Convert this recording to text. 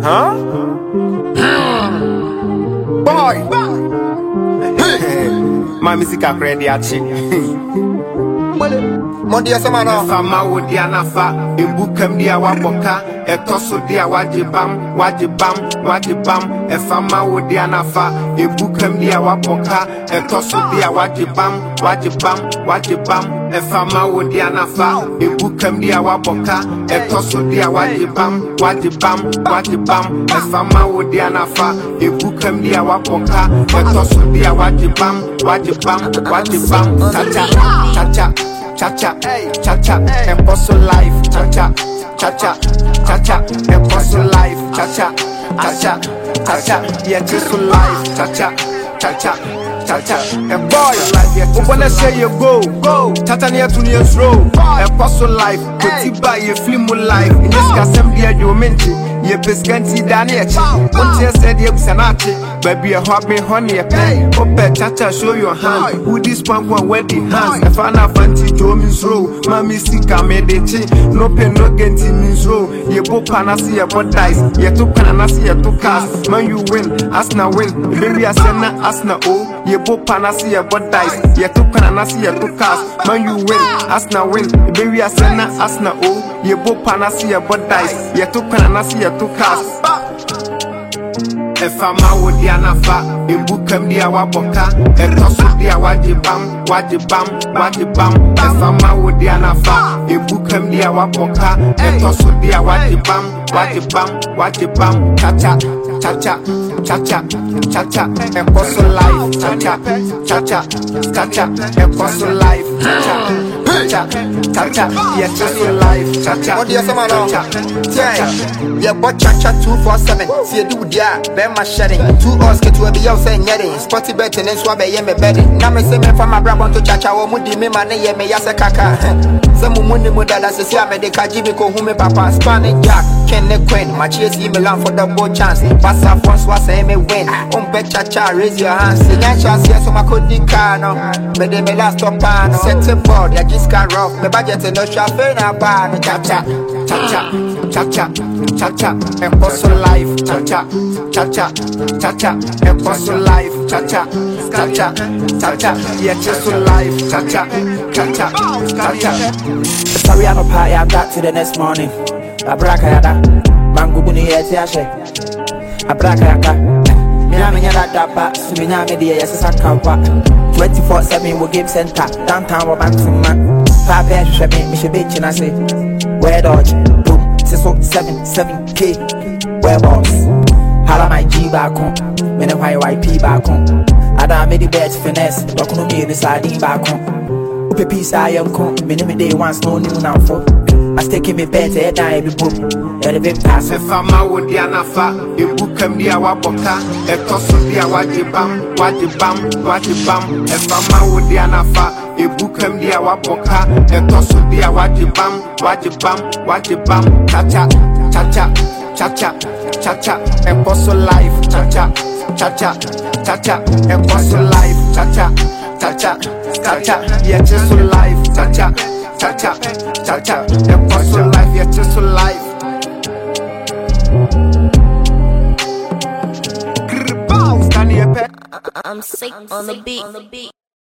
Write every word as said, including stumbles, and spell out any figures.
Huh? Boy! My music are ready at Monday Samana, Fama would the Anafa, in Bukam dia Waboka, a tosso dia Wajibam, Wajibam, Wajibam, a Fama would the Anafa, in Bukam dia Waboka, a tosso dia Wajibam, Wajibam, Wajibam, a Fama would the Anafa, in Bukam dia Waboka, a tosso dia Wajibam, Wajibam, Wajibam, a Fama would the Anafa, in Bukam dia Waboka, a tosso dia Wajibam, Wajibam, Wajibam, Chacha, Chacha. Cha-cha, cha-cha, impossible life, cha-cha, cha-cha, cha-cha, impossible life, cha-cha, cha-cha, cha-cha, yeah, just for life, cha-cha, cha-cha, cha-cha, and boy, life, yeah, just wanna say you go, go, cha-cha near to near row, impossible life, put it by your film life, in this case, I'm there, you meant it. Ye biscanti Daniel, what you said you sanati, baby, a hot me honey a pen. Ope chacha, show your hand. Who this punk one where the hands? If I not fancy Jomis row, Mammy Sika made it. No pen, no genti means row. Ye book panasi a bot dice, ye took panasi a two cast. Man, you win, asna win. Baby, I send asna oh. Ye book panasi a bot dice, ye took panasi a two cast. Man, you win, asna win. Baby, I send asna oh. Ye book panasi a bot dice, ye took panasi a to cast. If I'm out with the Anafa, in Bukam dia Waboka, and also dia Wajibam, Wajibam, Wajibam. If I'm out with the Anafa, in Bukam dia Waboka, and also dia Wajibam, Wajibam, Wajibam. Cha-cha, cha-cha, cha-cha, cha-cha, and also life, cha-cha, cha-cha, cha-cha, and also life, cha-cha. Cha cha cha, yes, just your life. Cha cha, what do you say, man? Cha cha, yeah, but cha cha two four seven. See you do dia, bear my shedding. Two hours get to a be outside netting. Spotty betting and swab a yeme bedding. Now me say me from my brabon to cha cha, or mudi me man, ye me yasa kaka. Some money model as a see me de kajibiko who me papa Spanish Jack. Ken the queen, my chase email for the boat chance. Pass up once was a me win. Um bet cha cha, raise your hands. The gang chance, yes, so my code cano. Me de me last up pan. Set a board, I just got rough. Me budget no traffic na bar. Cha cha, cha cha, cha cha, cha cha. Impossible life, cha cha, cha cha, cha cha. Impossible life, cha cha, cha cha, cha cha. Yeah, just for life, cha cha, cha cha, cha cha. Sorry, I'm a party. I'm back to the next morning. Abraka yada, mangu buni yeti ashe. Abraka yaka, mina minya da daba, so mina me diye yesi sakawa. twenty-four seven wo game center, downtown wo banksima. Papa shwe me, me she bitch and I say, where dodge, boom, six seven seven K, where boss. Hala my G back home, me ne Y Y P back home. Ada me the best finesse, dokuno me the sardine back home. Upe peace I am come, me ne me day once no new now for. I stick in me bed, head down every book. Let it pass. If I'm out with the Anafa, in Bukam dia Waboka, a tosso dia Wajibam, Wajibam, Wajibam. If I'm out with the Anafa, in Bukam dia Waboka, a tosso dia Wajibam, Wajibam, Wajibam. Cha cha, cha cha, cha cha, cha cha. Impossible life, cha cha, cha cha, cha cha. Impossible life, cha cha, cha cha, cha cha. Yeah, just for life, cha cha. Cha cha, cha cha, impossible life, yeah, just for life. I'm sick on the beat.